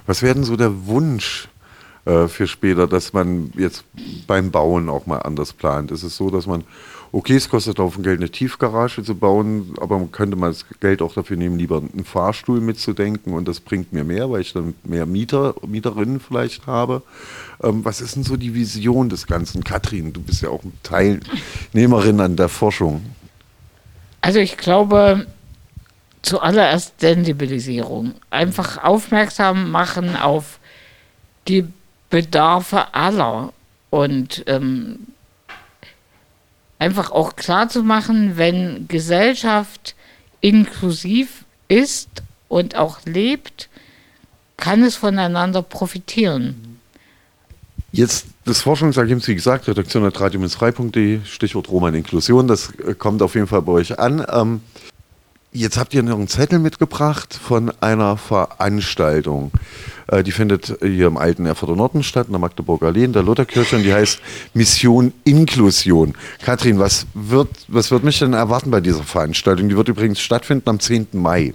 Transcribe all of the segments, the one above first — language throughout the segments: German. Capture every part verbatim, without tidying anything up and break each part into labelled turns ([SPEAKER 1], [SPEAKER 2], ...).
[SPEAKER 1] Was wäre denn so der Wunsch äh, für später, dass man jetzt beim Bauen auch mal anders plant? Ist es so, dass man, okay, es kostet auf dem Geld eine Tiefgarage zu bauen, aber man könnte mal das Geld auch dafür nehmen, lieber einen Fahrstuhl mitzudenken und das bringt mir mehr, weil ich dann mehr Mieter, Mieterinnen vielleicht habe. Ähm, was ist denn so die Vision des Ganzen? Katrin, du bist ja auch Teilnehmerin an der Forschung.
[SPEAKER 2] Also ich glaube, zuallererst Sensibilisierung. Einfach aufmerksam machen auf die Bedarfe aller und ähm, einfach auch klar zu machen, wenn Gesellschaft inklusiv ist und auch lebt, kann es voneinander profitieren.
[SPEAKER 1] Jetzt das Forschungsergebnis, wie gesagt, Redaktion at radio frei punkt de, Stichwort Roma und Inklusion, das kommt auf jeden Fall bei euch an. Ähm, jetzt habt ihr noch einen Zettel mitgebracht von einer Veranstaltung. Äh, die findet hier im alten Erfurter Norden statt, in der Magdeburger Allee, in der Lutherkirche, und die heißt Mission Inklusion. Katrin, was wird, was wird mich denn erwarten bei dieser Veranstaltung? Die wird übrigens stattfinden am zehnten Mai.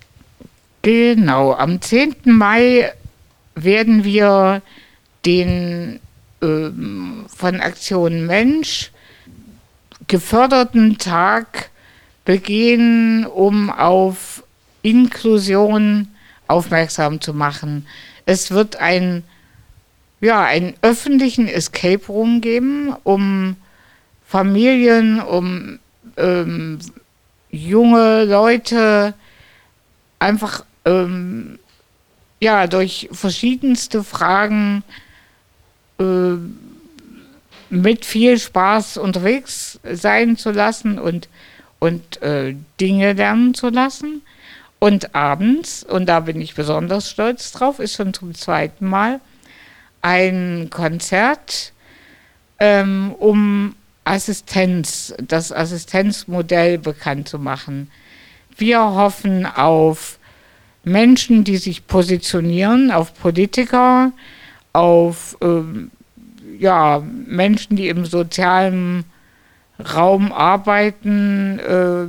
[SPEAKER 2] Genau, am zehnten Mai werden wir den ähm, von Aktion Mensch geförderten Tag begehen, um auf Inklusion aufmerksam zu machen. Es wird ein, ja, einen öffentlichen Escape Room geben, um Familien, um ähm, junge Leute einfach ähm, ja, durch verschiedenste Fragen äh, mit viel Spaß unterwegs sein zu lassen und, und äh, Dinge lernen zu lassen. Und abends, und da bin ich besonders stolz drauf, ist schon zum zweiten Mal ein Konzert, ähm, um Assistenz, das Assistenzmodell bekannt zu machen. Wir hoffen auf Menschen, die sich positionieren, auf Politiker, auf ähm, ja, Menschen, die im sozialen Raum arbeiten äh,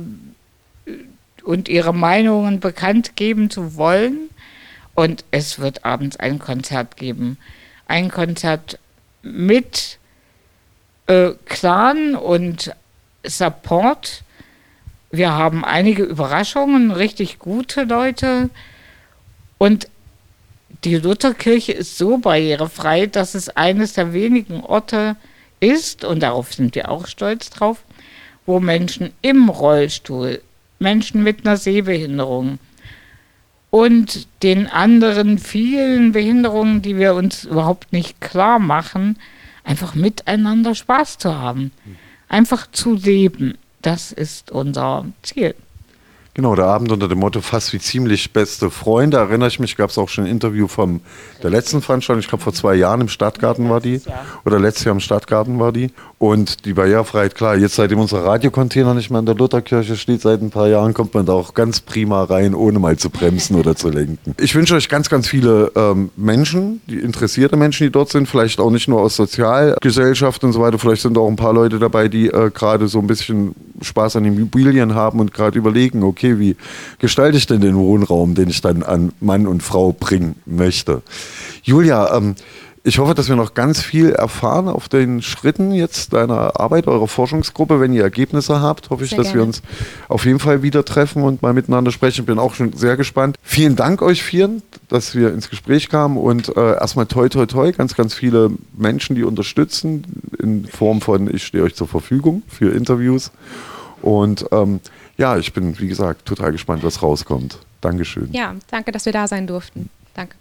[SPEAKER 2] und ihre Meinungen bekannt geben zu wollen. Und es wird abends ein Konzert geben. Ein Konzert mit äh, Clan und Support. Wir haben einige Überraschungen, richtig gute Leute. Und die Lutherkirche ist so barrierefrei, dass es eines der wenigen Orte ist, und darauf sind wir auch stolz drauf, wo Menschen im Rollstuhl, Menschen mit einer Sehbehinderung und den anderen vielen Behinderungen, die wir uns überhaupt nicht klar machen, einfach miteinander Spaß zu haben. Einfach zu leben. Das ist unser Ziel.
[SPEAKER 1] Genau, der Abend unter dem Motto Fast wie ziemlich beste Freunde. Erinnere ich mich, gab es auch schon ein Interview von der letzten Veranstaltung, ich glaube vor zwei Jahren im Stadtgarten war die. Oder letztes Jahr im Stadtgarten war die. Und die Barrierefreiheit, klar, jetzt seitdem unser Radiocontainer nicht mehr in der Lutherkirche steht, seit ein paar Jahren kommt man da auch ganz prima rein, ohne mal zu bremsen oder zu lenken. Ich wünsche euch ganz, ganz viele ähm, Menschen, die interessierte Menschen, die dort sind, vielleicht auch nicht nur aus Sozialgesellschaft und so weiter, vielleicht sind auch ein paar Leute dabei, die äh, gerade so ein bisschen Spaß an Immobilien haben und gerade überlegen, okay, wie gestalte ich denn den Wohnraum, den ich dann an Mann und Frau bringen möchte. Julia, ähm, ich hoffe, dass wir noch ganz viel erfahren auf den Schritten jetzt deiner Arbeit, eurer Forschungsgruppe. Wenn ihr Ergebnisse habt, hoffe ich, sehr dass gerne. Wir uns auf jeden Fall wieder treffen und mal miteinander sprechen. Ich bin auch schon sehr gespannt. Vielen Dank euch vieren, dass wir ins Gespräch kamen, und äh, erstmal toi toi toi, ganz, ganz viele Menschen, die unterstützen in Form von, ich stehe euch zur Verfügung für Interviews. Und ähm, ja, ich bin, wie gesagt, total gespannt, was rauskommt. Dankeschön.
[SPEAKER 3] Ja, danke, dass wir da sein durften. Danke.